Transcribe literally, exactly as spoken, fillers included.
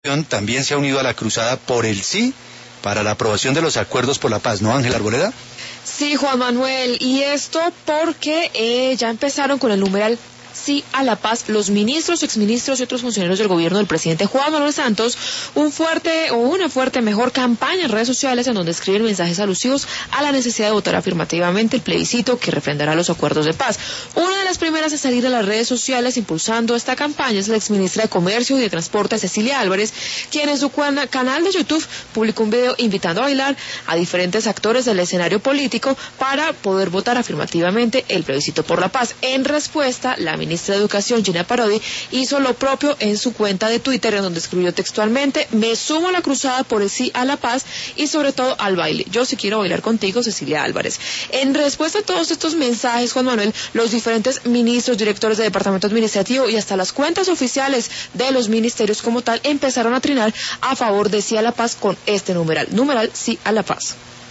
también se ha unido a la cruzada por el sí para la aprobación de los acuerdos por la paz, ¿no, Ángela Arboleda? Sí, Juan Manuel, y esto porque eh, ya empezaron con el numeral sí a la paz los ministros, exministros y otros funcionarios del gobierno del presidente Juan Manuel Santos, un fuerte o una fuerte mejor campaña en redes sociales en donde escriben mensajes alusivos a la necesidad de votar afirmativamente el plebiscito que refrendará los acuerdos de paz. Una de las primeras a salir a las redes sociales impulsando esta campaña es la exministra de Comercio y de Transporte, Cecilia Álvarez, quien en su canal de YouTube publicó un video invitando a bailar a diferentes actores del escenario político para poder votar afirmativamente el plebiscito por la paz. En respuesta, la ministra de Educación, Gina Parodi, hizo lo propio en su cuenta de Twitter, en donde escribió textualmente: me sumo a la cruzada por el sí a la paz y sobre todo al baile. Yo sí quiero bailar contigo, Cecilia Álvarez. En respuesta a todos estos mensajes, Juan Manuel, los diferentes ministros, directores de departamento administrativo y hasta las cuentas oficiales de los ministerios como tal empezaron a trinar a favor de sí a la paz con este numeral, numeral sí a la paz.